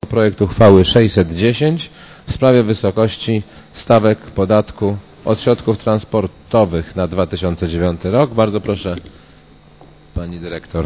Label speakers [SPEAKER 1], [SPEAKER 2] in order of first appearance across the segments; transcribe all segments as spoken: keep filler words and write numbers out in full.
[SPEAKER 1] Projekt uchwały sześćset dziesięć w sprawie wysokości stawek podatku od środków transportowych na dwa tysiące dziewiąty rok. Bardzo proszę, pani dyrektor.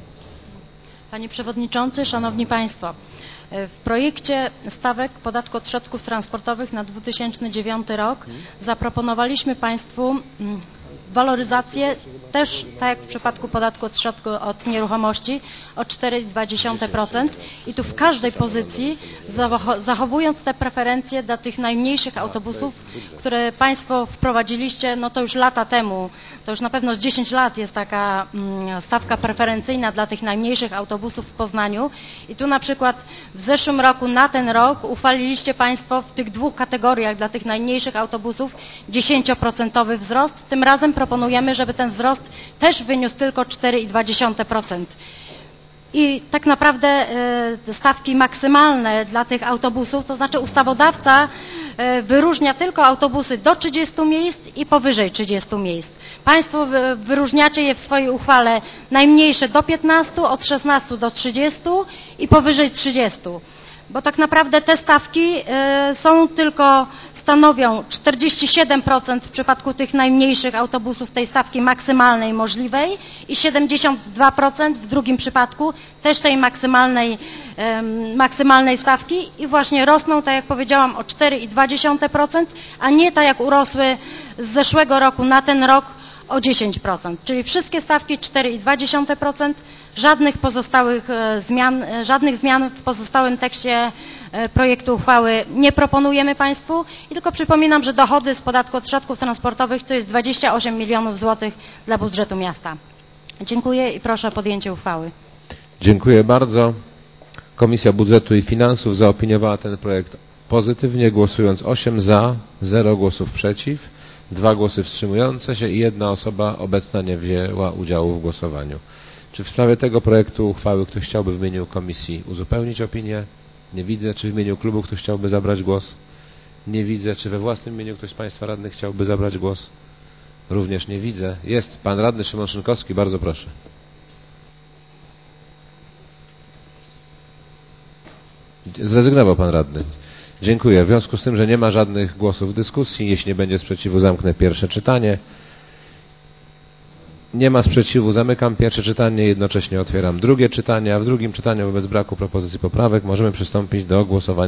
[SPEAKER 2] Panie Przewodniczący, Szanowni Państwo. W projekcie stawek podatku od środków transportowych na dwa tysiące dziewiąty rok zaproponowaliśmy Państwu waloryzację też, tak jak w przypadku podatku od środków od nieruchomości, o cztery i dwa procent i tu w każdej pozycji zachowując te preferencje dla tych najmniejszych autobusów, które Państwo wprowadziliście, no to już lata temu, to już na pewno z dziesięć lat jest taka stawka preferencyjna dla tych najmniejszych autobusów w Poznaniu i tu na przykład w zeszłym roku na ten rok uchwaliliście Państwo w tych dwóch kategoriach dla tych najmniejszych autobusów dziesięcioprocentowy wzrost. Tym razem proponujemy, żeby ten wzrost też wyniósł tylko cztery i dwa procent. I tak naprawdę stawki maksymalne dla tych autobusów, to znaczy ustawodawca wyróżnia tylko autobusy do trzydziestu miejsc i powyżej trzydziestu miejsc. Państwo wyróżniacie je w swojej uchwale najmniejsze do piętnastu, od szesnastu do trzydziestu i powyżej trzydziestu. Bo tak naprawdę te stawki są tylko, stanowią czterdzieści siedem procent w przypadku tych najmniejszych autobusów tej stawki maksymalnej możliwej i siedemdziesiąt dwa procent w drugim przypadku też tej maksymalnej, maksymalnej stawki i właśnie rosną, tak jak powiedziałam, o cztery i dwa procent, a nie tak jak urosły z zeszłego roku na ten rok o dziesięć procent. Czyli wszystkie stawki cztery i dwa procent, żadnych pozostałych zmian, żadnych zmian w pozostałym tekście projektu uchwały nie proponujemy Państwu i tylko przypominam, że dochody z podatku od środków transportowych to jest dwadzieścia osiem milionów złotych dla budżetu miasta. Dziękuję i proszę o podjęcie uchwały.
[SPEAKER 1] Dziękuję bardzo. Komisja Budżetu i Finansów zaopiniowała ten projekt pozytywnie, głosując osiem za, zero głosów przeciw, dwa głosy wstrzymujące się i jedna osoba obecna nie wzięła udziału w głosowaniu. Czy w sprawie tego projektu uchwały ktoś chciałby w imieniu komisji uzupełnić opinię? Nie widzę. Czy w imieniu klubu ktoś chciałby zabrać głos? Nie widzę. Czy we własnym imieniu ktoś z Państwa radnych chciałby zabrać głos? Również nie widzę. Jest pan radny Szymon Szynkowski. Bardzo proszę. Zrezygnował pan radny. Dziękuję. W związku z tym, że nie ma żadnych głosów w dyskusji, jeśli nie będzie sprzeciwu, zamknę pierwsze czytanie. Nie ma sprzeciwu, zamykam pierwsze czytanie, jednocześnie otwieram drugie czytanie, a w drugim czytaniu wobec braku propozycji poprawek możemy przystąpić do głosowania.